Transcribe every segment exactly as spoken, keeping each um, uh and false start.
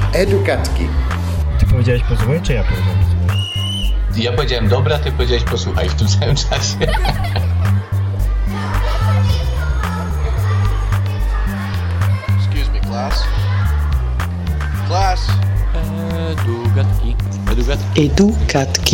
Edukatki. Ty powiedziałeś posłuchaj, czy ja powiedziałem posłuchaj? Ja powiedziałem dobra, ty powiedziałeś posłuchaj w tym samym czasie. Excuse me, class. Class. Edugatki. Edugatki. Edukatki.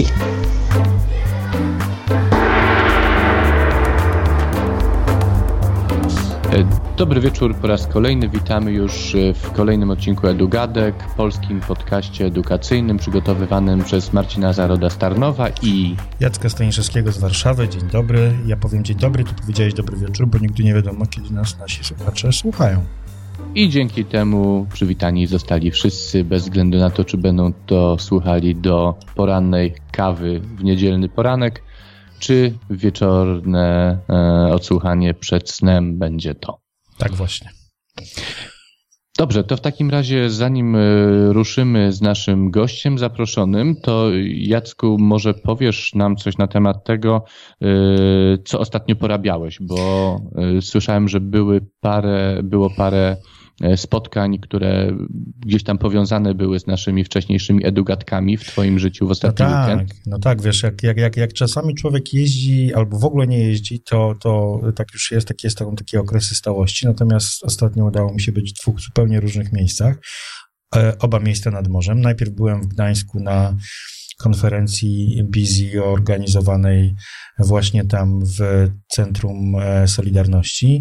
Dobry wieczór po raz kolejny. Witamy już w kolejnym odcinku Edugadek, polskim podcaście edukacyjnym przygotowywanym przez Marcina Zaroda z Tarnowa i Jacka Staniszewskiego z Warszawy. Dzień dobry. Ja powiem dzień dobry, ty powiedziałeś dobry wieczór, bo nigdy nie wiadomo, kiedy nas nasi słuchacze słuchają. I dzięki temu przywitani zostali wszyscy, bez względu na to, czy będą to słuchali do porannej kawy w niedzielny poranek, czy wieczorne e, odsłuchanie przed snem będzie to. Tak właśnie. Dobrze, to w takim razie zanim ruszymy z naszym gościem zaproszonym, to Jacku, może powiesz nam coś na temat tego, co ostatnio porabiałeś, bo słyszałem, że były parę, było parę spotkań, które gdzieś tam powiązane były z naszymi wcześniejszymi edugatkami w twoim życiu w ostatni no tak, weekend. No tak, wiesz, jak, jak, jak, jak czasami człowiek jeździ albo w ogóle nie jeździ, to, to tak już jest, takie, są takie okresy stałości, natomiast ostatnio udało mi się być w dwóch zupełnie różnych miejscach, oba miejsca nad morzem. Najpierw byłem w Gdańsku na konferencji Busy organizowanej właśnie tam w Centrum Solidarności.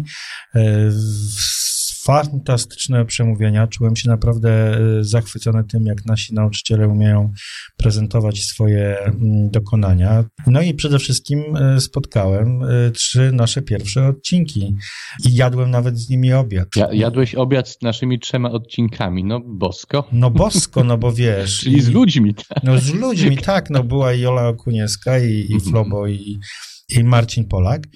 Fantastyczne przemówienia. Czułem się naprawdę zachwycony tym, jak nasi nauczyciele umieją prezentować swoje dokonania. No i przede wszystkim spotkałem trzy nasze pierwsze odcinki i jadłem nawet z nimi obiad. Ja, jadłeś obiad z naszymi trzema odcinkami, no bosko. No bosko, no bo wiesz. Czyli z ludźmi. Tak. No z ludźmi, tak, no była i Jola Okunieska i, i Flobo i, i Marcin Polak.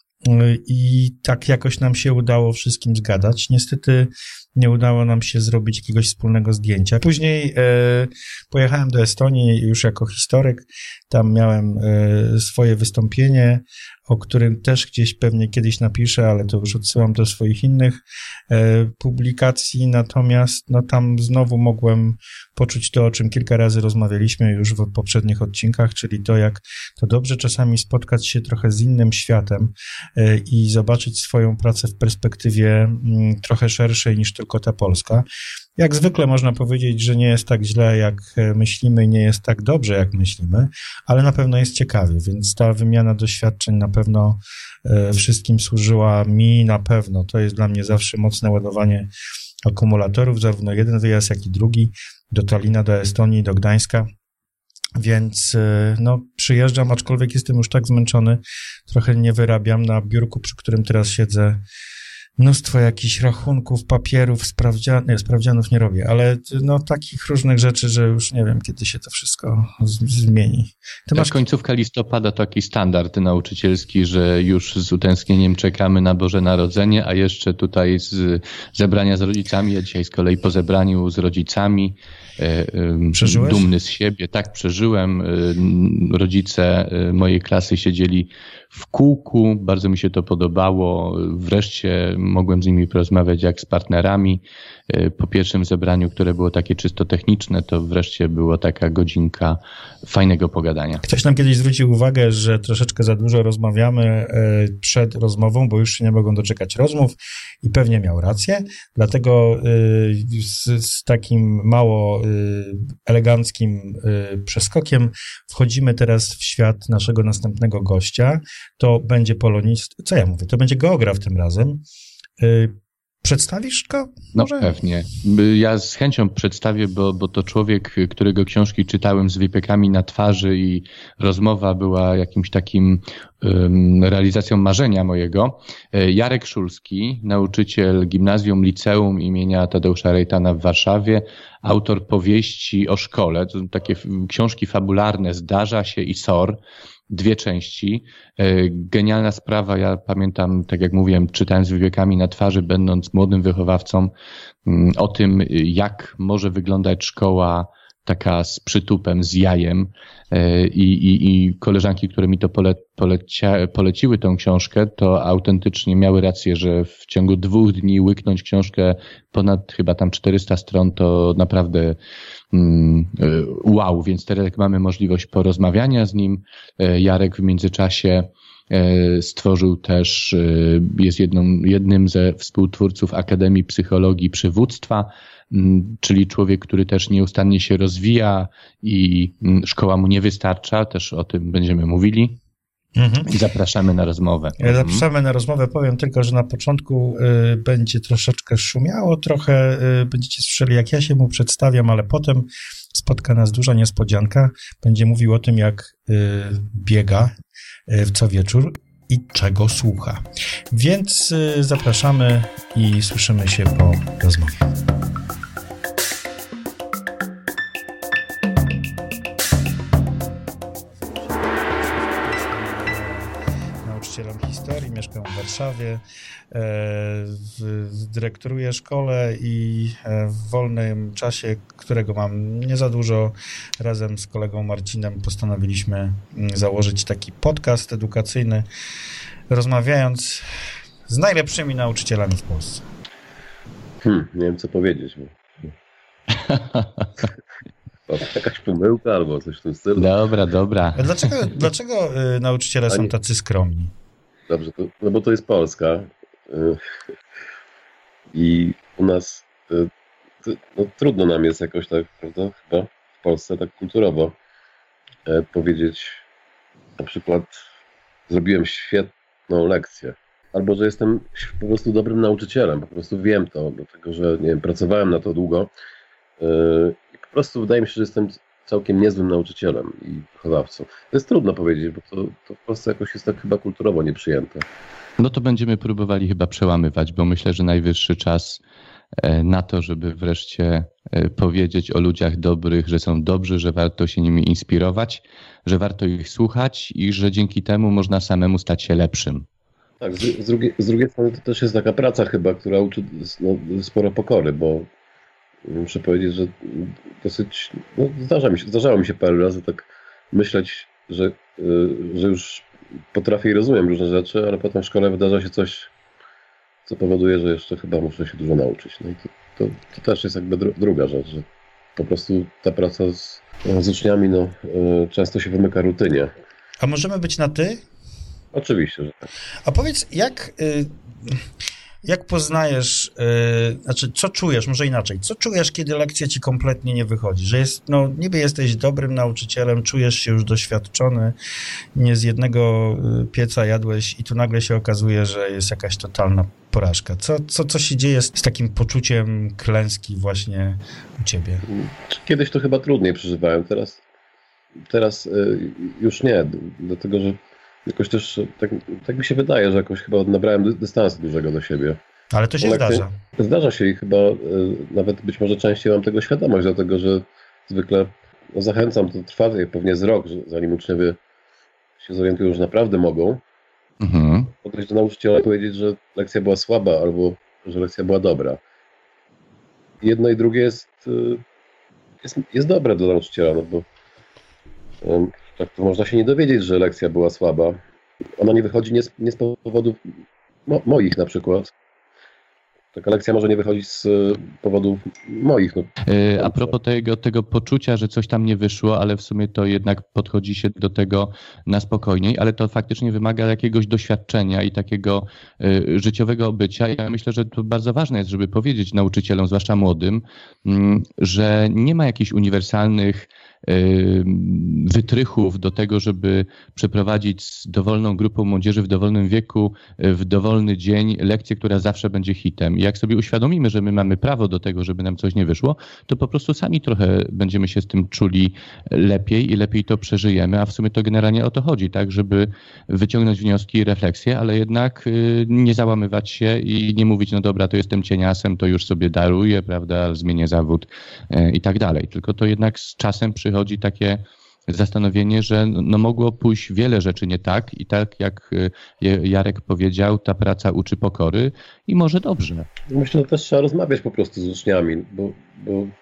I tak jakoś nam się udało wszystkim zgadać. Niestety nie udało nam się zrobić jakiegoś wspólnego zdjęcia. Później e, pojechałem do Estonii już jako historyk. Tam miałem e, swoje wystąpienie, o którym też gdzieś pewnie kiedyś napiszę, ale to już odsyłam do swoich innych e, publikacji. Natomiast no tam znowu mogłem poczuć to, o czym kilka razy rozmawialiśmy już w poprzednich odcinkach, czyli to, jak to dobrze czasami spotkać się trochę z innym światem e, i zobaczyć swoją pracę w perspektywie m, trochę szerszej niż tylko ta polska. Jak zwykle można powiedzieć, że nie jest tak źle, jak myślimy i nie jest tak dobrze, jak myślimy, ale na pewno jest ciekawie, więc ta wymiana doświadczeń na pewno e, wszystkim służyła mi na pewno. To jest dla mnie zawsze mocne ładowanie akumulatorów, zarówno jeden wyjazd, jak i drugi, do Tallina, do Estonii, do Gdańska. Więc no, przyjeżdżam, aczkolwiek jestem już tak zmęczony, trochę nie wyrabiam na biurku, przy którym teraz siedzę. Mnóstwo jakichś rachunków, papierów, sprawdzia... nie, sprawdzianów nie robię, ale no takich różnych rzeczy, że już nie wiem, kiedy się to wszystko z- zmieni. Ty masz... Końcówka listopada to taki standard nauczycielski, że już z utęsknieniem czekamy na Boże Narodzenie, a jeszcze tutaj z zebrania z rodzicami, ja dzisiaj z kolei po zebraniu z rodzicami, Przeżyłeś? dumny z siebie. Tak, przeżyłem. Rodzice mojej klasy siedzieli w kółku, bardzo mi się to podobało. Wreszcie mogłem z nimi porozmawiać jak z partnerami. Po pierwszym zebraniu, które było takie czysto techniczne, to wreszcie była taka godzinka fajnego pogadania. Ktoś nam kiedyś zwrócił uwagę, że troszeczkę za dużo rozmawiamy przed rozmową, bo już się nie mogą doczekać rozmów i pewnie miał rację. Dlatego z, z takim mało eleganckim przeskokiem wchodzimy teraz w świat naszego następnego gościa. To będzie polonist, co ja mówię, to będzie geograf tym razem. Przedstawisz go? Może? No pewnie. Ja z chęcią przedstawię, bo, bo to człowiek, którego książki czytałem z wypiekami na twarzy i rozmowa była jakimś takim um, realizacją marzenia mojego. Jarek Szulski, nauczyciel gimnazjum, liceum imienia Tadeusza Rejtana w Warszawie, autor powieści o szkole. To są takie książki fabularne, Zdarza się i S O R. Dwie części. Genialna sprawa, ja pamiętam, tak jak mówiłem, czytałem z wypiekami na twarzy, będąc młodym wychowawcą, o tym, jak może wyglądać szkoła taka z przytupem, z jajem i, i, i koleżanki, które mi to pole, polecia, poleciły tą książkę, to autentycznie miały rację, że w ciągu dwóch dni łyknąć książkę ponad chyba tam czterysta stron to naprawdę mm, wow, więc teraz jak mamy możliwość porozmawiania z nim, Jarek w międzyczasie stworzył też, jest jedną, jednym ze współtwórców Akademii Psychologii Przywództwa, czyli człowiek, który też nieustannie się rozwija i szkoła mu nie wystarcza, też o tym będziemy mówili. Mhm. I zapraszamy na rozmowę. Zapraszamy mhm. na rozmowę. Powiem tylko, że na początku y, będzie troszeczkę szumiało, trochę y, będziecie słyszeli, jak ja się mu przedstawiam, ale potem spotka nas duża niespodzianka. Będzie mówił o tym, jak y, biega y, w co wieczór i czego słucha. Więc y, zapraszamy i słyszymy się po rozmowie. Historii, mieszkam w Warszawie, dyrektoruję szkole i w wolnym czasie, którego mam nie za dużo, razem z kolegą Marcinem postanowiliśmy założyć taki podcast edukacyjny, rozmawiając z najlepszymi nauczycielami w Polsce. Hmm, nie wiem, co powiedzieć. Jakaś pomyłka albo coś w tym stylu. Dobra, dobra. A dlaczego, dlaczego nauczyciele są tacy skromni? Dobrze, to, no bo to jest Polska i u nas no, trudno nam jest jakoś tak, prawda, chyba w Polsce tak kulturowo powiedzieć na przykład zrobiłem świetną lekcję, albo że jestem po prostu dobrym nauczycielem, po prostu wiem to, dlatego że nie wiem, pracowałem na to długo i po prostu wydaje mi się, że jestem całkiem niezłym nauczycielem i wychowawcą. To jest trudno powiedzieć, bo to, to w Polsce jakoś jest tak chyba kulturowo nieprzyjęte. No to będziemy próbowali chyba przełamywać, bo myślę, że najwyższy czas na to, żeby wreszcie powiedzieć o ludziach dobrych, że są dobrzy, że warto się nimi inspirować, że warto ich słuchać i że dzięki temu można samemu stać się lepszym. Tak, z, z, drugiej, z drugiej strony to też jest taka praca chyba, która uczy no, sporo pokory, bo muszę powiedzieć, że dosyć, no zdarza mi się, zdarzało mi się parę razy tak myśleć, że, że już potrafię i rozumiem różne rzeczy, ale potem w szkole wydarza się coś, co powoduje, że jeszcze chyba muszę się dużo nauczyć. No i to, to, to też jest jakby dru, druga rzecz, że po prostu ta praca z, z uczniami no, często się wymyka rutynie. A możemy być na ty? Oczywiście, że tak. A powiedz, jak... Y- Jak poznajesz, yy, znaczy co czujesz, może inaczej, co czujesz, kiedy lekcja ci kompletnie nie wychodzi, że jest, no niby jesteś dobrym nauczycielem, czujesz się już doświadczony, nie z jednego pieca jadłeś i tu nagle się okazuje, że jest jakaś totalna porażka. Co, co, co się dzieje z, z takim poczuciem klęski właśnie u ciebie? Kiedyś to chyba trudniej przeżywałem, teraz, teraz yy, już nie, dlatego że jakoś też, tak, tak mi się wydaje, że jakoś chyba nabrałem dystansu dużego do siebie. Ale to się lekcje, zdarza. Zdarza się i chyba y, nawet być może częściej mam tego świadomość, dlatego że zwykle no, zachęcam, to trwa pewnie z rok, że, zanim uczniowie się zorientują, że naprawdę mogą. Mhm. Podejść do nauczyciela i powiedzieć, że lekcja była słaba albo że lekcja była dobra. Jedno i drugie jest, y, jest, jest dobre dla nauczyciela, no bo y, tak to można się nie dowiedzieć, że lekcja była słaba. Ona nie wychodzi nie z, nie z powodów mo, moich na przykład. Taka lekcja może nie wychodzić z powodów moich. No. A propos tego, tego poczucia, że coś tam nie wyszło, ale w sumie to jednak podchodzi się do tego na spokojniej, ale to faktycznie wymaga jakiegoś doświadczenia i takiego y, życiowego bycia. Ja myślę, że to bardzo ważne jest, żeby powiedzieć nauczycielom, zwłaszcza młodym, y, że nie ma jakichś uniwersalnych wytrychów do tego, żeby przeprowadzić z dowolną grupą młodzieży w dowolnym wieku, w dowolny dzień lekcję, która zawsze będzie hitem. I jak sobie uświadomimy, że my mamy prawo do tego, żeby nam coś nie wyszło, to po prostu sami trochę będziemy się z tym czuli lepiej i lepiej to przeżyjemy, a w sumie to generalnie o to chodzi, tak, żeby wyciągnąć wnioski i refleksje, ale jednak nie załamywać się i nie mówić, no dobra, to jestem cieniasem, to już sobie daruję, prawda, zmienię zawód i tak dalej. Tylko to jednak z czasem przychodzi takie zastanowienie, że no mogło pójść wiele rzeczy nie tak i tak jak Jarek powiedział, ta praca uczy pokory i może dobrze. Myślę, że też trzeba rozmawiać po prostu z uczniami, bo, bo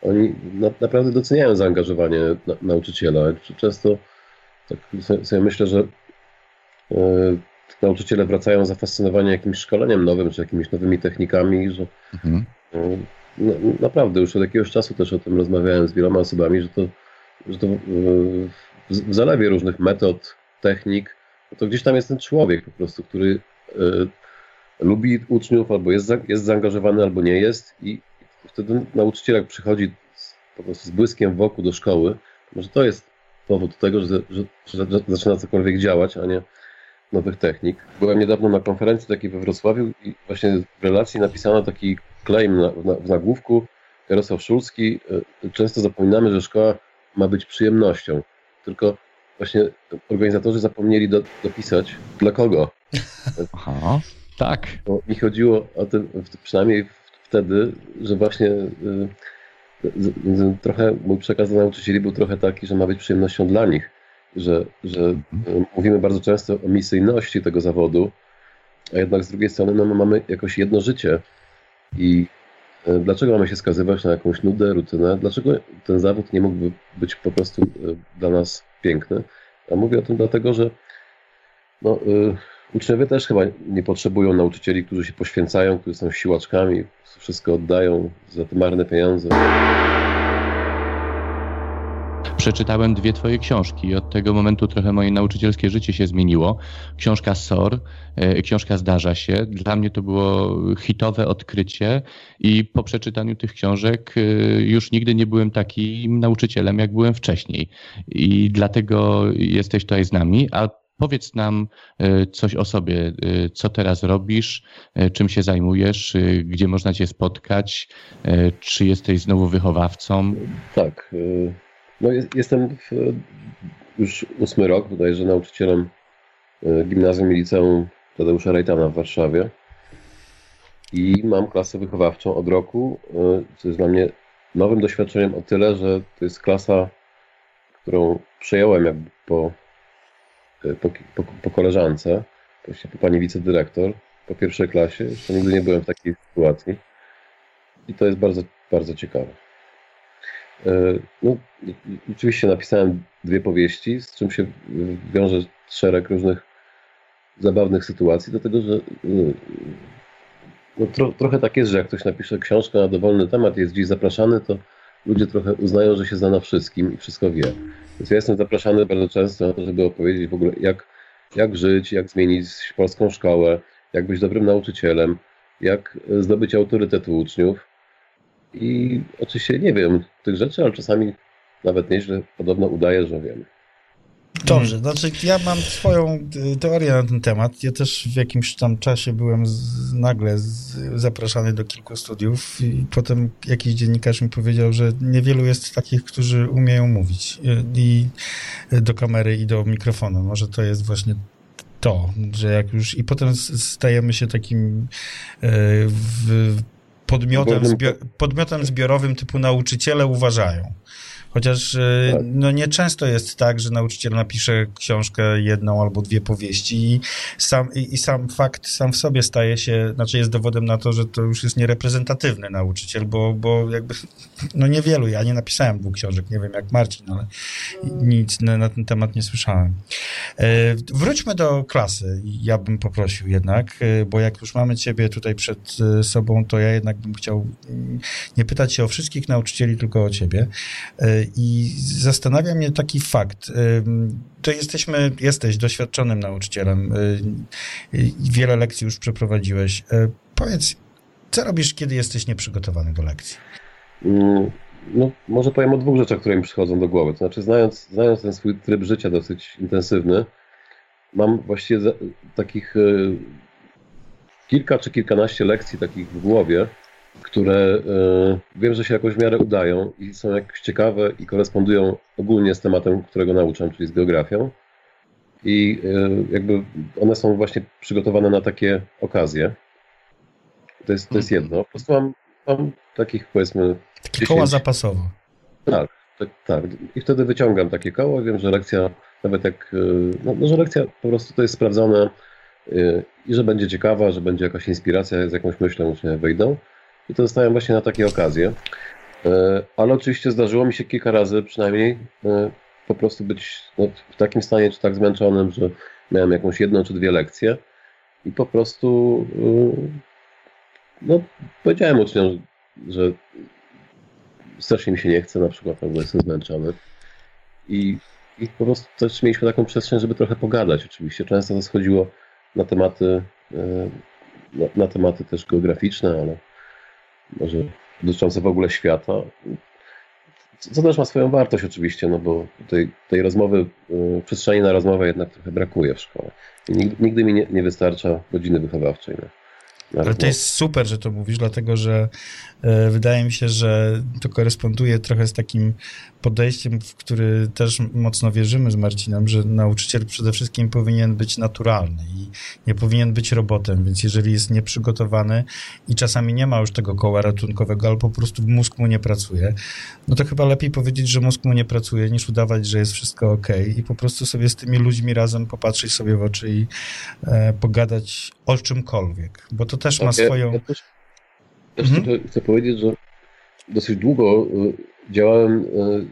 oni na, naprawdę doceniają zaangażowanie na, nauczyciela. Często tak sobie myślę, że e, nauczyciele wracają zafascynowani jakimś szkoleniem nowym, czy jakimiś nowymi technikami, że mhm. e, no, naprawdę już od jakiegoś czasu też o tym rozmawiałem z wieloma osobami, że to, że to e, w, w zalewie różnych metod, technik, to gdzieś tam jest ten człowiek po prostu, który e, lubi uczniów, albo jest, za, jest zaangażowany, albo nie jest i wtedy nauczyciel jak przychodzi z, po prostu z błyskiem wokół do szkoły, może to jest powód tego, że, że, że zaczyna cokolwiek działać, a nie nowych technik. Byłem niedawno na konferencji takiej we Wrocławiu i właśnie w relacji napisano taki claim na, na, w nagłówku, Jarosław Szulski, często zapominamy, że szkoła ma być przyjemnością, tylko właśnie organizatorzy zapomnieli do, dopisać dla kogo. Aha, tak. Bo mi chodziło o tym, przynajmniej wtedy, że właśnie y, y, trochę mój przekaz do nauczycieli był trochę taki, że ma być przyjemnością dla nich, że, że y, mówimy bardzo często o misyjności tego zawodu, a jednak z drugiej strony no, my mamy jakoś jedno życie i y, dlaczego mamy się skazywać na jakąś nudę, rutynę? Dlaczego ten zawód nie mógłby być po prostu y, dla nas piękny? A mówię o tym dlatego, że no, y, uczniowie też chyba nie potrzebują nauczycieli, którzy się poświęcają, którzy są siłaczkami, wszystko oddają za te marne pieniądze. Przeczytałem dwie twoje książki i od tego momentu trochę moje nauczycielskie życie się zmieniło. Książka S O R, książka Zdarza się. Dla mnie to było hitowe odkrycie i po przeczytaniu tych książek już nigdy nie byłem takim nauczycielem, jak byłem wcześniej. I dlatego jesteś tutaj z nami. A powiedz nam coś o sobie, co teraz robisz, czym się zajmujesz, gdzie można cię spotkać, czy jesteś znowu wychowawcą? Tak, no jest, jestem w, już ósmy rok bodajże nauczycielem gimnazjum i liceum Tadeusza Rajtana w Warszawie i mam klasę wychowawczą od roku, co jest dla mnie nowym doświadczeniem o tyle, że to jest klasa, którą przejąłem jakby po Po, po, po koleżance, właśnie po pani wicedyrektor, po pierwszej klasie. Jeszcze nigdy nie byłem w takiej sytuacji. I to jest bardzo, bardzo ciekawe. No, oczywiście napisałem dwie powieści, z czym się wiąże szereg różnych zabawnych sytuacji, dlatego że no, tro, trochę tak jest, że jak ktoś napisze książkę na dowolny temat, jest gdzieś zapraszany, to ludzie trochę uznają, że się zna na wszystkim i wszystko wie. Więc ja jestem zapraszany bardzo często na to, żeby opowiedzieć w ogóle, jak, jak żyć, jak zmienić polską szkołę, jak być dobrym nauczycielem, jak zdobyć autorytet u uczniów. I oczywiście nie wiem tych rzeczy, ale czasami nawet nieźle podobno udaję, że wiem. Dobrze, znaczy ja mam swoją teorię na ten temat. Ja też w jakimś tam czasie byłem z, nagle z, zapraszany do kilku studiów i potem jakiś dziennikarz mi powiedział, że niewielu jest takich, którzy umieją mówić i do kamery i do mikrofonu. Może to jest właśnie to, że jak już... I potem stajemy się takim e, w, podmiotem, zbior, podmiotem zbiorowym typu nauczyciele uważają. Chociaż no, nieczęsto jest tak, że nauczyciel napisze książkę, jedną albo dwie powieści i sam, i, i sam fakt sam w sobie staje się, znaczy jest dowodem na to, że to już jest niereprezentatywny nauczyciel, bo, bo jakby no niewielu, ja nie napisałem dwóch książek, nie wiem jak Marcin, ale nic na, na ten temat nie słyszałem. E, wróćmy do klasy. Ja bym poprosił jednak, bo jak już mamy ciebie tutaj przed sobą, to ja jednak bym chciał nie pytać się o wszystkich nauczycieli, tylko o ciebie. E, I zastanawia mnie taki fakt. To jesteśmy, jesteś doświadczonym nauczycielem. Wiele lekcji już przeprowadziłeś. Powiedz, co robisz, kiedy jesteś nieprzygotowany do lekcji? No, może powiem o dwóch rzeczach, które mi przychodzą do głowy. To znaczy, znając, znając ten swój tryb życia dosyć intensywny, mam właściwie takich kilka czy kilkanaście lekcji takich w głowie, które y, wiem, że się jakoś w miarę udają i są jakoś ciekawe i korespondują ogólnie z tematem, którego nauczam, czyli z geografią. I y, jakby one są właśnie przygotowane na takie okazje. To jest, to jest jedno. Po prostu mam, mam takich, powiedzmy... Takie koła zapasowe. Tak, tak, tak. I wtedy wyciągam takie koło i wiem, że lekcja, nawet jak... No, no że lekcja po prostu to jest sprawdzone y, i że będzie ciekawa, że będzie jakaś inspiracja, z jakąś myślą uczniowie wejdą. I to zostałem właśnie na takie okazje. Ale oczywiście zdarzyło mi się kilka razy przynajmniej po prostu być no, w takim stanie, czy tak zmęczonym, że miałem jakąś jedną czy dwie lekcje i po prostu no, powiedziałem uczniom, że strasznie mi się nie chce na przykład, albo jestem zmęczony. I, I po prostu też mieliśmy taką przestrzeń, żeby trochę pogadać oczywiście. Często to schodziło na tematy, na, na tematy też geograficzne, ale może dotyczące w ogóle świata. Co też ma swoją wartość oczywiście, no bo tej, tej rozmowy, przestrzeni na rozmowę jednak trochę brakuje w szkole. I nigdy, nigdy mi nie, nie wystarcza godziny wychowawczej. No. Ale to jest super, że to mówisz, dlatego że e, wydaje mi się, że to koresponduje trochę z takim podejściem, w który też mocno wierzymy z Marcinem, że nauczyciel przede wszystkim powinien być naturalny i nie powinien być robotem, więc jeżeli jest nieprzygotowany i czasami nie ma już tego koła ratunkowego, albo po prostu mózg mu nie pracuje, no to chyba lepiej powiedzieć, że mózg mu nie pracuje, niż udawać, że jest wszystko okej i po prostu sobie z tymi ludźmi razem popatrzeć sobie w oczy i e, pogadać o czymkolwiek, bo to też ma tak, swoją... Ja, ja też, też mhm. chcę, chcę powiedzieć, że dosyć długo działałem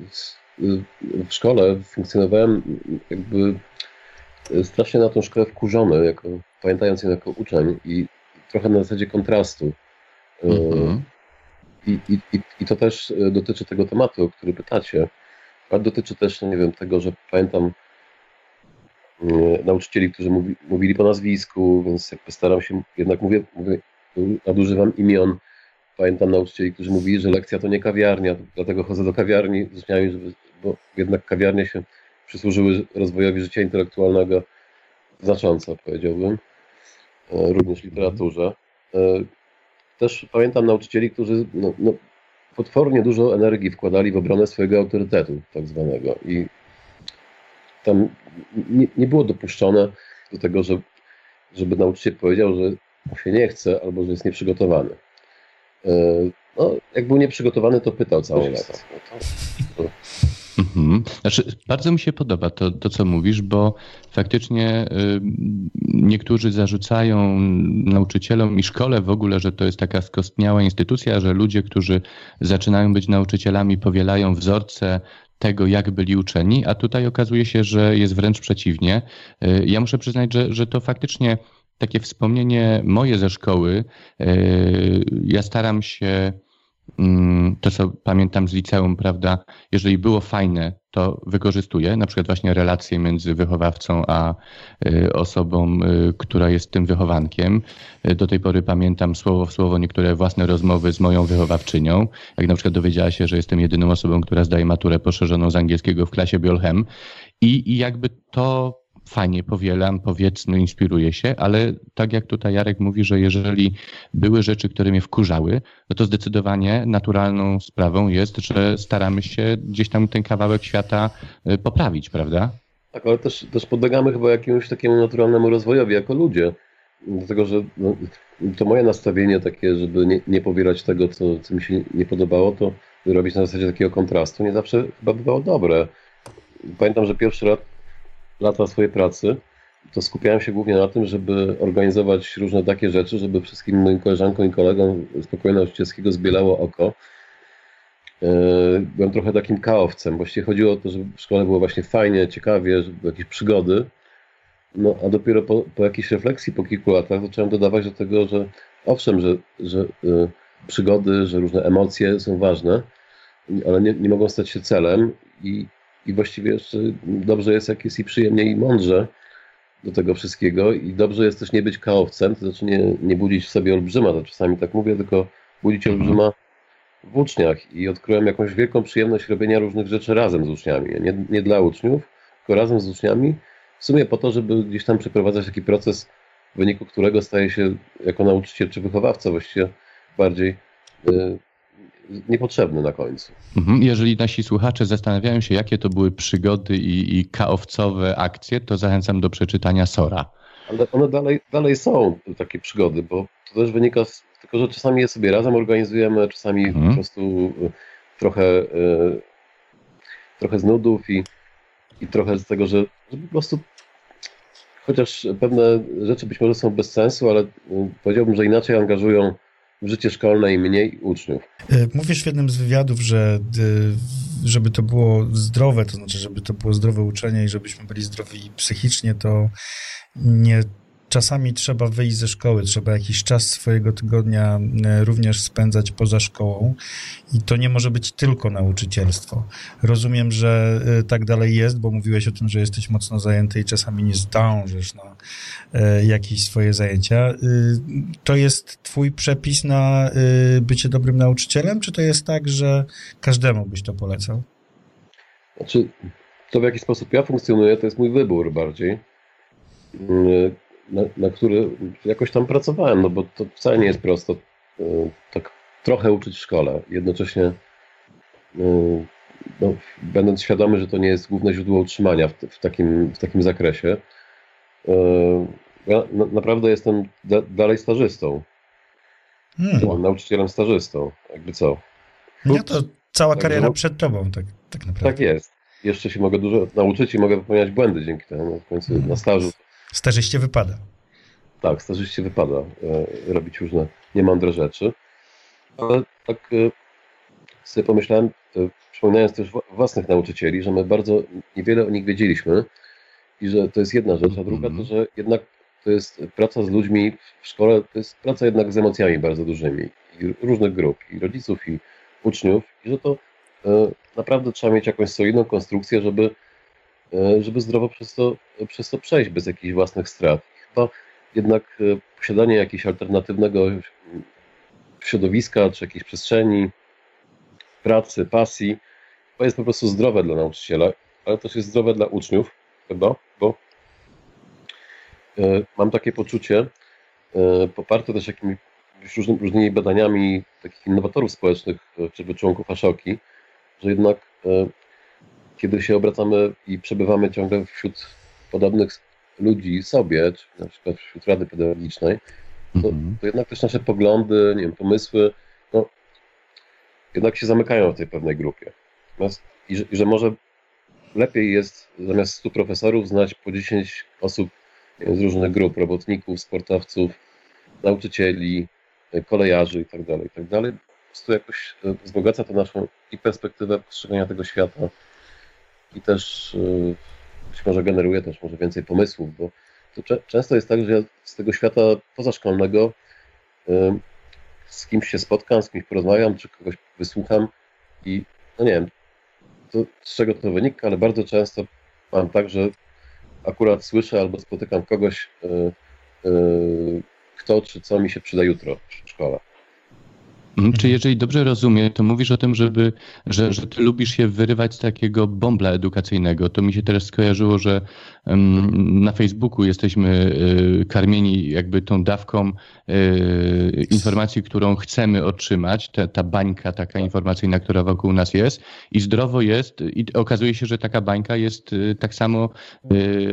w szkole, funkcjonowałem jakby strasznie na tą szkołę wkurzony, jako, pamiętając ją jako uczeń i trochę na zasadzie kontrastu. Mhm. I, i, i, I to też dotyczy tego tematu, o który pytacie, ale dotyczy też, nie wiem, tego, że pamiętam nauczycieli, którzy mówi, mówili po nazwisku, więc jakby staram się, jednak mówię, mówię nadużywam imion. Pamiętam nauczycieli, którzy mówili, że lekcja to nie kawiarnia, dlatego chodzę do kawiarni z uczniami, żeby, bo jednak kawiarnie się przysłużyły rozwojowi życia intelektualnego znacząco, powiedziałbym, również literaturze. Też pamiętam nauczycieli, którzy no, no, potwornie dużo energii wkładali w obronę swojego autorytetu, tak zwanego. I tam nie, nie było dopuszczone do tego, że, żeby nauczyciel powiedział, że mu się nie chce albo że jest nieprzygotowany. No, jak był nieprzygotowany, to pytał całą lekcję. No to, to... Mhm. Znaczy, bardzo mi się podoba to, to, co mówisz, bo faktycznie y, niektórzy zarzucają nauczycielom i szkole w ogóle, że to jest taka skostniała instytucja, że ludzie, którzy zaczynają być nauczycielami, powielają wzorce tego, jak byli uczeni, a tutaj okazuje się, że jest wręcz przeciwnie. Y, ja muszę przyznać, że, że to faktycznie takie wspomnienie moje ze szkoły, y, ja staram się to, co pamiętam z liceum, prawda, jeżeli było fajne, to wykorzystuję, na przykład właśnie relacje między wychowawcą a y, osobą, y, która jest tym wychowankiem. Y, do tej pory pamiętam słowo w słowo niektóre własne rozmowy z moją wychowawczynią, jak na przykład dowiedziała się, że jestem jedyną osobą, która zdaje maturę poszerzoną z angielskiego w klasie Biolchem i, i jakby to fajnie powielam, powiedzmy, inspiruję się, ale tak jak tutaj Jarek mówi, że jeżeli były rzeczy, które mnie wkurzały, no to zdecydowanie naturalną sprawą jest, że staramy się gdzieś tam ten kawałek świata poprawić, prawda? Tak, ale też, też podlegamy chyba jakiemuś takiemu naturalnemu rozwojowi jako ludzie. Dlatego, że no, to moje nastawienie takie, żeby nie, nie powielać tego, co, co mi się nie podobało, to robić na zasadzie takiego kontrastu, nie zawsze chyba bywało dobre. Pamiętam, że pierwszy raz lata swojej pracy, to skupiałem się głównie na tym, żeby organizować różne takie rzeczy, żeby wszystkim moim koleżankom i kolegom z pokoju nauczycielskiego zbielało oko. Byłem trochę takim kaowcem. Właściwie chodziło o to, żeby w szkole było właśnie fajnie, ciekawie, żeby były jakieś przygody. No a dopiero po, po jakiejś refleksji, po kilku latach zacząłem dodawać do tego, że owszem, że, że y, przygody, że różne emocje są ważne, ale nie, nie mogą stać się celem i I właściwie jeszcze dobrze jest, jak jest i przyjemnie, i mądrze do tego wszystkiego. I dobrze jest też nie być kaowcem, to znaczy nie, nie budzić w sobie olbrzyma, to czasami tak mówię, tylko budzić olbrzyma w uczniach. I odkryłem jakąś wielką przyjemność robienia różnych rzeczy razem z uczniami. Nie, nie dla uczniów, tylko razem z uczniami. W sumie po to, żeby gdzieś tam przeprowadzać taki proces, w wyniku którego staje się jako nauczyciel czy wychowawca właściwie bardziej yy, niepotrzebny na końcu. Jeżeli nasi słuchacze zastanawiają się, jakie to były przygody i, i kaowcowe akcje, to zachęcam do przeczytania Sora. Ale one dalej, dalej są takie przygody, bo to też wynika z tego, że czasami je sobie razem organizujemy, czasami mhm. po prostu trochę, trochę z nudów i, i trochę z tego, że, że po prostu chociaż pewne rzeczy być może są bez sensu, ale powiedziałbym, że inaczej angażują w życie szkolne i mniej uczniów. Mówisz w jednym z wywiadów, że żeby to było zdrowe, to znaczy, żeby to było zdrowe uczenie i żebyśmy byli zdrowi psychicznie, to nie czasami trzeba wyjść ze szkoły, trzeba jakiś czas swojego tygodnia również spędzać poza szkołą i to nie może być tylko nauczycielstwo. Rozumiem, że tak dalej jest, bo mówiłeś o tym, że jesteś mocno zajęty i czasami nie zdążysz na jakieś swoje zajęcia. To jest twój przepis na bycie dobrym nauczycielem, czy to jest tak, że każdemu byś to polecał? Znaczy, to w jaki sposób ja funkcjonuję, to jest mój wybór bardziej. Na, na który jakoś tam pracowałem, no bo to wcale nie jest prosto tak trochę uczyć w szkole. Jednocześnie no, będąc świadomy, że to nie jest główne źródło utrzymania w, w, takim, w takim zakresie. Ja na, naprawdę jestem da, dalej stażystą. Hmm. Nauczycielem stażystą. Jakby co? No to cała tak, kariera no, przed tobą, tak, tak naprawdę. Tak jest. Jeszcze się mogę dużo nauczyć i mogę popełniać błędy dzięki temu. W końcu hmm. na stażu. Stażyście wypada. Tak, stażyście wypada e, robić różne niemądre rzeczy. Ale tak e, sobie pomyślałem, e, przypominając też własnych nauczycieli, że my bardzo niewiele o nich wiedzieliśmy i że to jest jedna rzecz, a druga to, że jednak to jest praca z ludźmi w szkole, to jest praca jednak z emocjami bardzo dużymi i różnych grup, i rodziców, i uczniów, i że to e, naprawdę trzeba mieć jakąś solidną konstrukcję, żeby żeby zdrowo przez to, przez to przejść bez jakichś własnych strat. Chyba jednak posiadanie jakiegoś alternatywnego środowiska, czy jakiejś przestrzeni, pracy, pasji, to jest po prostu zdrowe dla nauczyciela, ale też jest zdrowe dla uczniów, chyba, bo mam takie poczucie, poparte też jakimiś różnymi, różnymi badaniami takich innowatorów społecznych, czy członków Ashoki, że jednak kiedy się obracamy i przebywamy ciągle wśród podobnych ludzi sobie, czy na przykład wśród Rady Pedagogicznej, to, mm-hmm. to jednak też nasze poglądy, nie wiem, pomysły, no, jednak się zamykają w tej pewnej grupie. I że, i że może lepiej jest zamiast stu profesorów znać po dziesięć osób, nie wiem, z różnych grup, robotników, sportowców, nauczycieli, kolejarzy itd., itd. Po prostu jakoś wzbogaca to naszą i perspektywę postrzegania tego świata, i też być może generuje też może więcej pomysłów, bo to cze- często jest tak, że ja z tego świata pozaszkolnego y, z kimś się spotkam, z kimś porozmawiam, czy kogoś wysłucham i no nie wiem, to, z czego to wynika, ale bardzo często mam tak, że akurat słyszę albo spotykam kogoś, y, y, kto czy co mi się przyda jutro w szkole. Czy jeżeli dobrze rozumiem, to mówisz o tym, żeby, że, że ty lubisz się wyrywać z takiego bąbla edukacyjnego. To mi się teraz skojarzyło, że um, na Facebooku jesteśmy y, karmieni jakby tą dawką y, informacji, którą chcemy otrzymać, ta, ta bańka taka informacyjna, która wokół nas jest i zdrowo jest i okazuje się, że taka bańka jest y, tak samo y,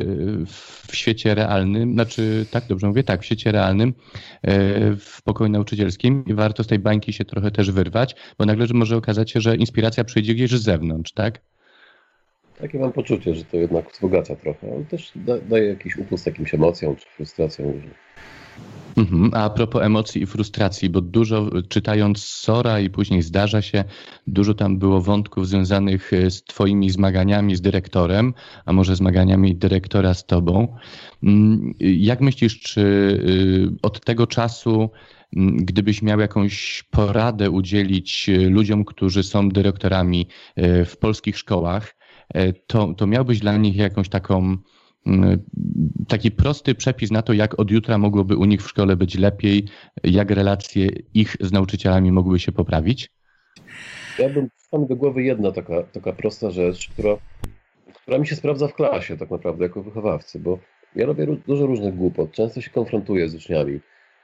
w świecie realnym, znaczy tak, dobrze mówię, tak, w świecie realnym, y, w pokoju nauczycielskim i warto z tej bańki się trochę też wyrwać, bo nagle może okazać się, że inspiracja przyjdzie gdzieś z zewnątrz, tak? Takie mam poczucie, że to jednak wzbogaca trochę, ale też da, daje jakiś upust jakimś emocjom czy frustracjom. Mhm. A propos emocji i frustracji, bo dużo czytając Sora i później Zdarza się, dużo tam było wątków związanych z twoimi zmaganiami z dyrektorem, a może zmaganiami dyrektora z tobą. Jak myślisz, czy od tego czasu, gdybyś miał jakąś poradę udzielić ludziom, którzy są dyrektorami w polskich szkołach, to, to miałbyś dla nich jakąś taką, taki prosty przepis na to, jak od jutra mogłoby u nich w szkole być lepiej, jak relacje ich z nauczycielami mogłyby się poprawić? Ja bym wpadł do głowy jedna taka, taka prosta rzecz, która, która mi się sprawdza w klasie tak naprawdę jako wychowawcy, bo ja robię dużo różnych głupot, często się konfrontuję z uczniami.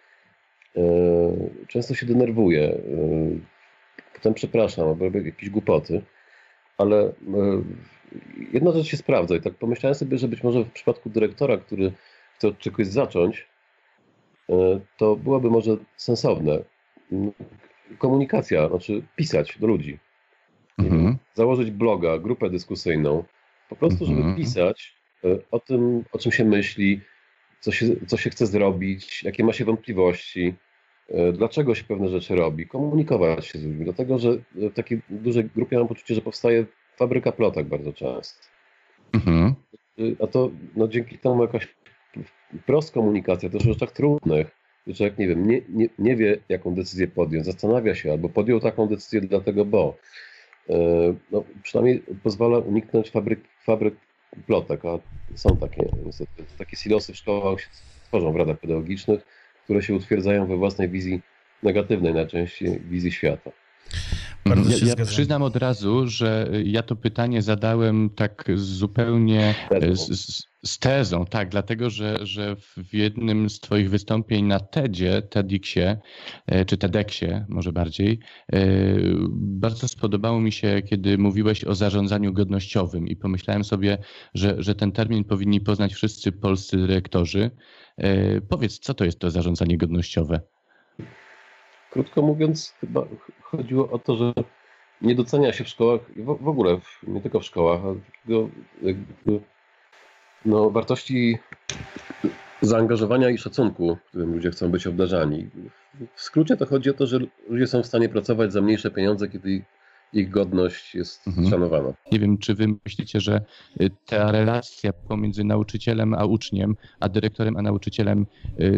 Często się denerwuję, potem przepraszam, albo robię jakieś głupoty, ale jedna rzecz się sprawdza i tak pomyślałem sobie, że być może w przypadku dyrektora, który chce od czegoś zacząć, to byłoby może sensowne. Komunikacja, znaczy pisać do ludzi. Mhm. Założyć bloga, grupę dyskusyjną, po prostu, żeby mhm. pisać o tym, o czym się myśli, co się, co się chce zrobić, jakie ma się wątpliwości. dlaczego się pewne rzeczy robi, komunikować się z ludźmi, dlatego że w takiej dużej grupie mam poczucie, że powstaje fabryka plotek bardzo często. Mhm. A to no, dzięki temu jakaś prost komunikacja, też w rzeczach trudnych, że człowiek, nie wiem, nie, nie, nie wie, jaką decyzję podjąć, zastanawia się, albo podjął taką decyzję dlatego, bo no, przynajmniej pozwala uniknąć fabryk, fabryk plotek, a są takie, niestety, takie silosy w szkołach się tworzą w radach pedagogicznych, które się utwierdzają we własnej wizji negatywnej najczęściej wizji świata. Ja, ja przyznam od razu, że ja to pytanie zadałem tak zupełnie z, z, z tezą, tak, dlatego, że, że w jednym z twoich wystąpień na TEDzie, TEDxie, czy TEDxie może bardziej, bardzo spodobało mi się, kiedy mówiłeś o zarządzaniu godnościowym i pomyślałem sobie, że, że ten termin powinni poznać wszyscy polscy dyrektorzy. Powiedz, co to jest to zarządzanie godnościowe? Krótko mówiąc, chyba chodziło o to, że nie docenia się w szkołach, w, w ogóle, w, nie tylko w szkołach, ale takiego jakby, no, wartości zaangażowania i szacunku, którym ludzie chcą być obdarzani. W skrócie to chodzi o to, że ludzie są w stanie pracować za mniejsze pieniądze, kiedy ich godność jest mhm. szanowana. Nie wiem, czy wy myślicie, że ta relacja pomiędzy nauczycielem a uczniem, a dyrektorem a nauczycielem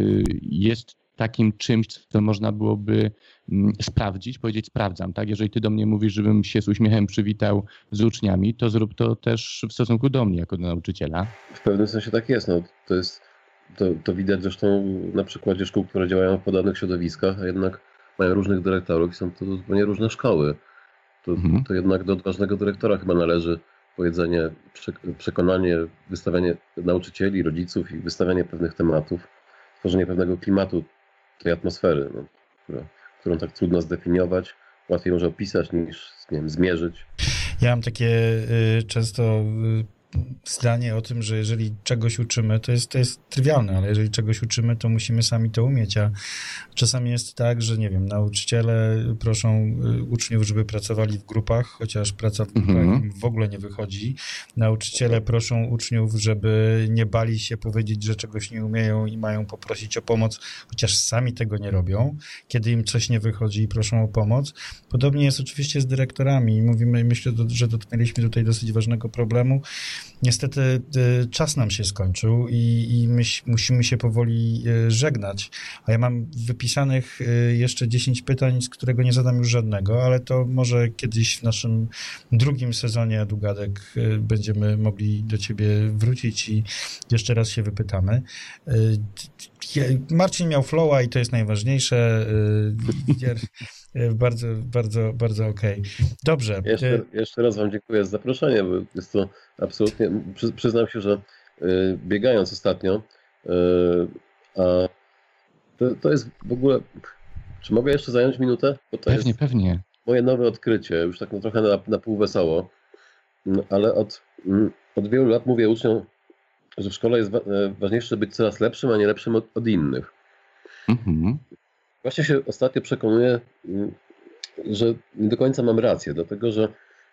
jest takim czymś, co można byłoby sprawdzić, powiedzieć sprawdzam, tak? Jeżeli ty do mnie mówisz, żebym się z uśmiechem przywitał z uczniami, to zrób to też w stosunku do mnie jako do nauczyciela. W pewnym sensie tak jest. No, to jest to, to widać zresztą na przykładzie szkół, które działają w podobnych środowiskach, a jednak mają różnych dyrektorów i są to zupełnie różne szkoły. To, mhm. to jednak do odważnego dyrektora chyba należy powiedzenie, przekonanie, wystawianie nauczycieli, rodziców i wystawianie pewnych tematów, tworzenie pewnego klimatu, tej atmosfery, no, która, którą tak trudno zdefiniować, łatwiej może opisać niż, nie wiem, zmierzyć. Ja mam takie y, często y, zdanie o tym, że jeżeli czegoś uczymy, to jest, to jest trywialne, ale jeżeli czegoś uczymy, to musimy sami to umieć, a czasami jest tak, że nie wiem, nauczyciele proszą uczniów, żeby pracowali w grupach, chociaż praca w grupach mm-hmm. im w ogóle nie wychodzi. Nauczyciele proszą uczniów, żeby nie bali się powiedzieć, że czegoś nie umieją i mają poprosić o pomoc, chociaż sami tego nie robią, kiedy im coś nie wychodzi i proszą o pomoc. Podobnie jest oczywiście z dyrektorami. Mówimy, myślę, że dotknęliśmy tutaj dosyć ważnego problemu. Niestety y, czas nam się skończył i, i my musimy się powoli y, żegnać, a ja mam wypisanych y, jeszcze dziesięć pytań, z którego nie zadam już żadnego, ale to może kiedyś w naszym drugim sezonie Edugadek y, będziemy mogli do ciebie wrócić i jeszcze raz się wypytamy. Y, Marcin miał flowa i to jest najważniejsze. Y, Bardzo, bardzo, bardzo okej. Okay. Dobrze. Jeszcze, jeszcze raz wam dziękuję za zaproszenie, bo jest to absolutnie, przy, przyznam się, że y, biegając ostatnio, y, a to, to jest w ogóle, czy mogę jeszcze zająć minutę? Bo to pewnie, jest pewnie. Moje nowe odkrycie, już tak no, trochę na, na pół wesoło, ale od, od wielu lat mówię uczniom, że w szkole jest wa- ważniejsze być coraz lepszym, a nie lepszym od, od innych. Mhm. Właśnie się ostatnio przekonuję, że nie do końca mam rację, dlatego że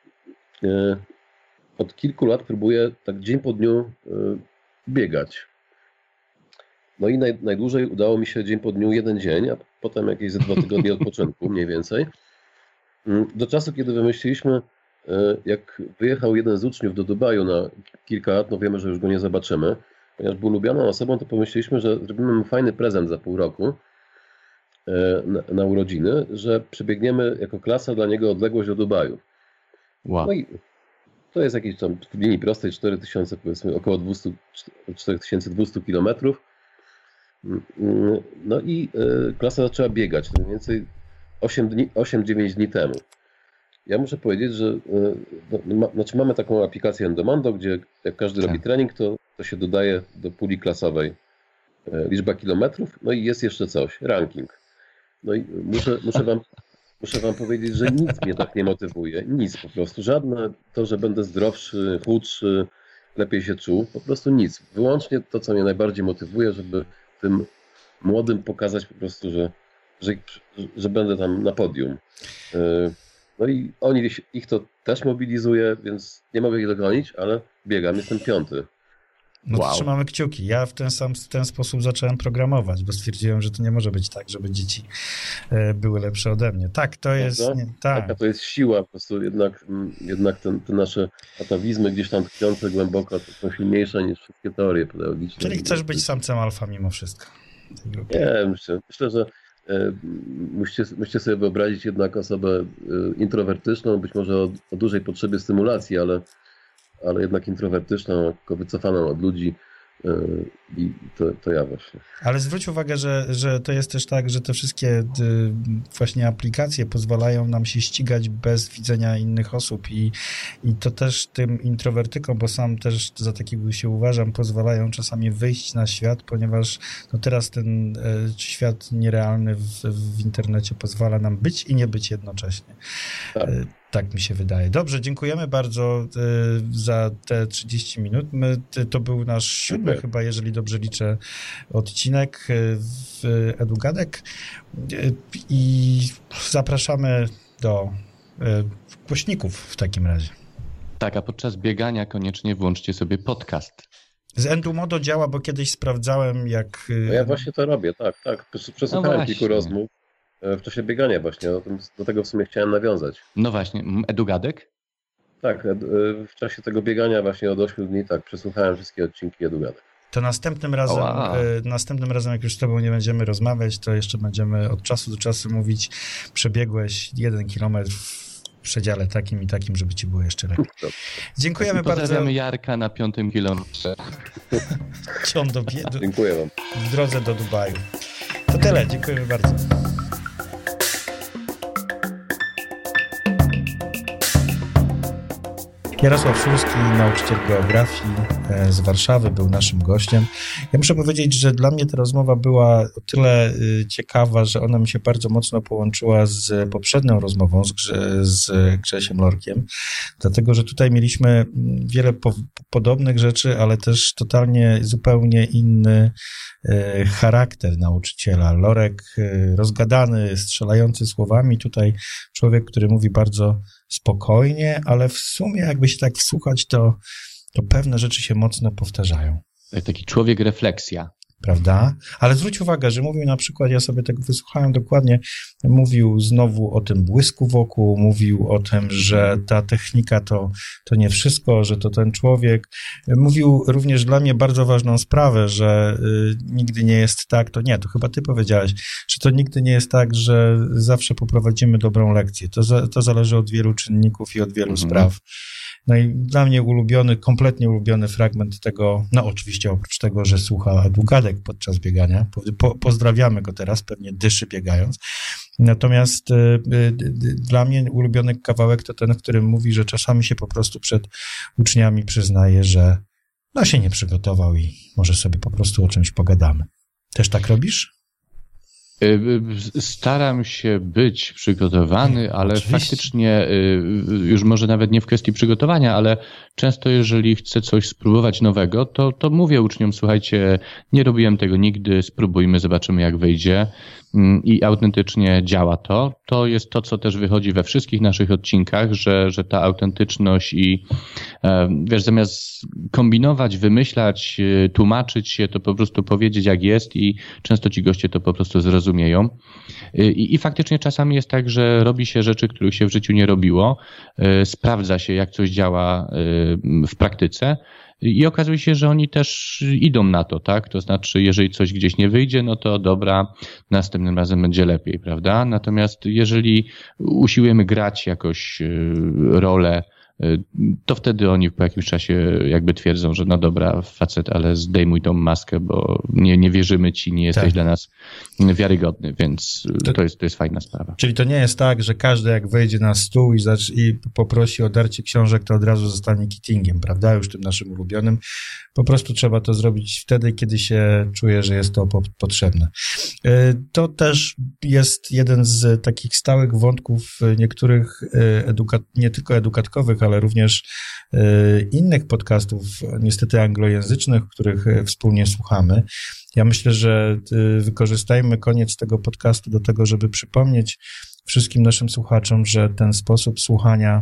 od kilku lat próbuję tak dzień po dniu biegać. No i naj, najdłużej udało mi się dzień po dniu jeden dzień, a potem jakieś ze dwa tygodnie odpoczynku mniej więcej. Do czasu, kiedy wymyśliliśmy, jak wyjechał jeden z uczniów do Dubaju na kilka lat, no wiemy, że już go nie zobaczymy, ponieważ był lubianą osobą, to pomyśleliśmy, że zrobimy mu fajny prezent za pół roku. Na, na urodziny, że przebiegniemy jako klasa dla niego odległość do Dubaju. Wow. No i to jest jakieś tam w linii prostej cztery tysiące, powiedzmy około cztery tysiące dwieście kilometrów. No i y, klasa zaczęła biegać mniej więcej osiem dziewięć dni temu. Ja muszę powiedzieć, że y, no, ma, znaczy mamy taką aplikację Endomondo, gdzie jak każdy tak. robi trening, to, to się dodaje do puli klasowej y, liczba kilometrów, no i jest jeszcze coś, ranking. No i muszę, muszę, wam, muszę wam powiedzieć, że nic mnie tak nie motywuje. Nic po prostu. Żadne to, że będę zdrowszy, chudszy, lepiej się czuł. Po prostu nic. Wyłącznie to, co mnie najbardziej motywuje, żeby tym młodym pokazać po prostu, że, że, że będę tam na podium. No i oni, ich to też mobilizuje, więc nie mogę ich dogonić, ale biegam. Jestem piąty. No Wow. to trzymamy kciuki. Ja w ten sam w ten sposób zacząłem programować, bo stwierdziłem, że to nie może być tak, żeby dzieci e, były lepsze ode mnie. Tak, to jest... Nie, tak. Taka to jest siła, po prostu jednak, jednak ten, te nasze atawizmy gdzieś tam tkwiące głęboko to są silniejsze niż wszystkie teorie pedagogiczne. Czyli chcesz być samcem alfa mimo wszystko. Nie, myślę, myślę że e, musicie, musicie sobie wyobrazić jednak osobę e, introwertyczną, być może o, o dużej potrzebie stymulacji, ale, ale jednak introwertyczną, lekko wycofaną od ludzi. I to, to ja właśnie. Ale zwróć uwagę, że, że to jest też tak, że te wszystkie y, właśnie aplikacje pozwalają nam się ścigać bez widzenia innych osób i, i to też tym introwertykom, bo sam też za takiego się uważam, pozwalają czasami wyjść na świat, ponieważ no teraz ten y, świat nierealny w, w internecie pozwala nam być i nie być jednocześnie. Tak. Y, Tak mi się wydaje. Dobrze, dziękujemy bardzo y, za te trzydzieści minut. My, y, to był nasz siódmy Dziękuję. chyba, jeżeli dobrze liczę, odcinek y, w EduGadek y, i zapraszamy do y, głośników w takim razie. Tak, a podczas biegania koniecznie włączcie sobie podcast. Z Endumodo działa, bo kiedyś sprawdzałem, jak... y, No ja właśnie to robię, tak, tak. Przesłuchałem No kilku właśnie. rozmów w czasie biegania właśnie, do, tym, do tego w sumie chciałem nawiązać. No właśnie, EduGadek? Tak, ed, w czasie tego biegania właśnie od ośmiu dni tak, przesłuchałem wszystkie odcinki EduGadek. To następnym razem, Wow. y, następnym razem, jak już z tobą nie będziemy rozmawiać, to jeszcze będziemy od czasu do czasu mówić, przebiegłeś jeden kilometr w przedziale takim i takim, żeby ci było jeszcze lepiej. Dobrze. Dziękujemy bardzo. Pozdrawiamy Jarka na piątym kilometrze. Ciąg do biedu Dziękuję wam. w drodze do Dubaju. To tyle, dziękujemy bardzo. Jarosław Szulski, nauczyciel geografii z Warszawy, był naszym gościem. Ja muszę powiedzieć, że dla mnie ta rozmowa była o tyle ciekawa, że ona mi się bardzo mocno połączyła z poprzednią rozmową z, Grze, z Grzesiem Lorkiem, dlatego, że tutaj mieliśmy wiele po, podobnych rzeczy, ale też totalnie zupełnie inny charakter nauczyciela. Lorek rozgadany, strzelający słowami, tutaj człowiek, który mówi bardzo spokojnie, ale w sumie jakby się tak wsłuchać, to, to pewne rzeczy się mocno powtarzają. Taki człowiek refleksja. Prawda? Ale zwróć uwagę, że mówił na przykład, ja sobie tego wysłuchałem dokładnie, mówił znowu o tym błysku wokół, mówił o tym, że ta technika to, to nie wszystko, że to ten człowiek. Mówił również dla mnie bardzo ważną sprawę, że y, nigdy nie jest tak, to nie, to chyba ty powiedziałeś, że to nigdy nie jest tak, że zawsze poprowadzimy dobrą lekcję. To, za, to zależy od wielu czynników i od wielu mhm. spraw. No i dla mnie ulubiony, kompletnie ulubiony fragment tego, no oczywiście oprócz tego, że słucha EduGadek podczas biegania, po, pozdrawiamy go teraz, pewnie dyszy biegając, natomiast y, y, y, dla mnie ulubiony kawałek to ten, w którym mówi, że czasami się po prostu przed uczniami przyznaje, że no się nie przygotował i może sobie po prostu o czymś pogadamy. Też tak robisz? Staram się być przygotowany, ale Oczywiście. faktycznie już może nawet nie w kwestii przygotowania, ale często jeżeli chcę coś spróbować nowego, to, to mówię uczniom, słuchajcie, nie robiłem tego nigdy, spróbujmy, zobaczymy jak wyjdzie i autentycznie działa to. To jest to, co też wychodzi we wszystkich naszych odcinkach, że, że ta autentyczność i wiesz, zamiast kombinować, wymyślać, tłumaczyć się, to po prostu powiedzieć jak jest i często ci goście to po prostu zrozumieją. I, i faktycznie czasami jest tak, że robi się rzeczy, których się w życiu nie robiło, sprawdza się jak coś działa w praktyce i okazuje się, że oni też idą na to, tak? To znaczy, jeżeli coś gdzieś nie wyjdzie, no to dobra, następnym razem będzie lepiej, prawda? Natomiast jeżeli usiłujemy grać jakoś rolę, to wtedy oni po jakimś czasie jakby twierdzą, że no dobra, facet, ale zdejmuj tą maskę, bo nie, nie wierzymy ci, nie jesteś tak. dla nas wiarygodny, więc to, to, jest, to jest fajna sprawa. Czyli to nie jest tak, że każdy jak wejdzie na stół i, zacz, i poprosi o darcie książek, to od razu zostanie kittingiem, prawda? Już tym naszym ulubionym. Po prostu trzeba to zrobić wtedy, kiedy się czuje, że jest to po, potrzebne. To też jest jeden z takich stałych wątków niektórych eduka- nie tylko edukatkowych, ale również innych podcastów, niestety anglojęzycznych, których wspólnie słuchamy. Ja myślę, że wykorzystajmy koniec tego podcastu do tego, żeby przypomnieć wszystkim naszym słuchaczom, że ten sposób słuchania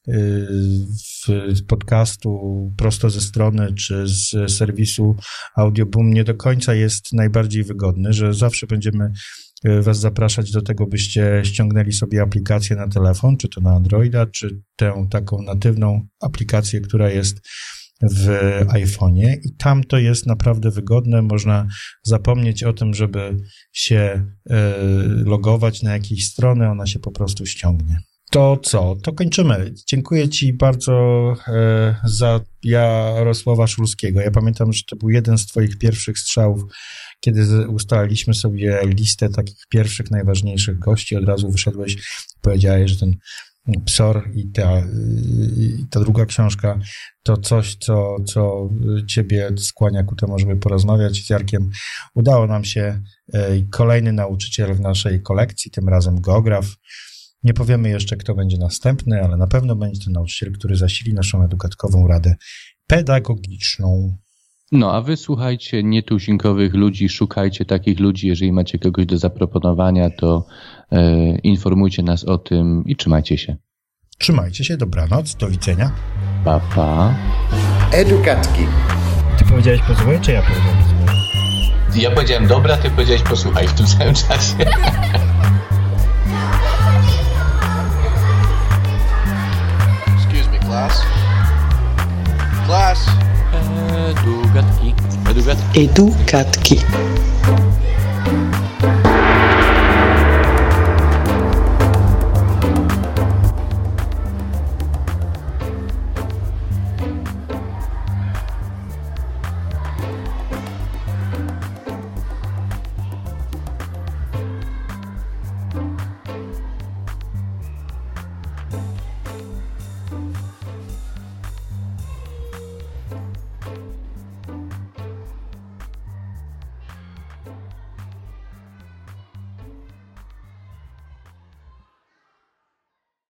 z podcastu prosto ze strony czy z serwisu Audioboom nie do końca jest najbardziej wygodny, że zawsze będziemy was zapraszać do tego, byście ściągnęli sobie aplikację na telefon, czy to na Androida, czy tę taką natywną aplikację, która jest w iPhone'ie i tam to jest naprawdę wygodne, można zapomnieć o tym, żeby się logować na jakieś strony, ona się po prostu ściągnie. To co? To kończymy. Dziękuję Ci bardzo e, za Jarosława Szulskiego. Ja pamiętam, że to był jeden z Twoich pierwszych strzałów, kiedy ustaliliśmy sobie listę takich pierwszych, najważniejszych gości. Od razu wyszedłeś i powiedziałeś, że ten Psor i ta, i ta druga książka to coś, co, co Ciebie skłania ku temu, żeby porozmawiać z Jarkiem. Udało nam się kolejny nauczyciel w naszej kolekcji, tym razem geograf. Nie powiemy jeszcze, kto będzie następny, ale na pewno będzie to nauczyciel, który zasili naszą edukatkową radę pedagogiczną. No, a wy słuchajcie nietuzinkowych ludzi, szukajcie takich ludzi. Jeżeli macie kogoś do zaproponowania, to e, informujcie nas o tym i trzymajcie się. Trzymajcie się, dobranoc, do widzenia. Pa, pa. Edukatki. Ty powiedziałeś posłuchaj, czy ja powiedziałem posłuchaj? Ja powiedziałem dobra, ty powiedziałeś posłuchaj w tym samym czasie. Excuse me, class. Class. Edugatki. Edugatki. Edukatki.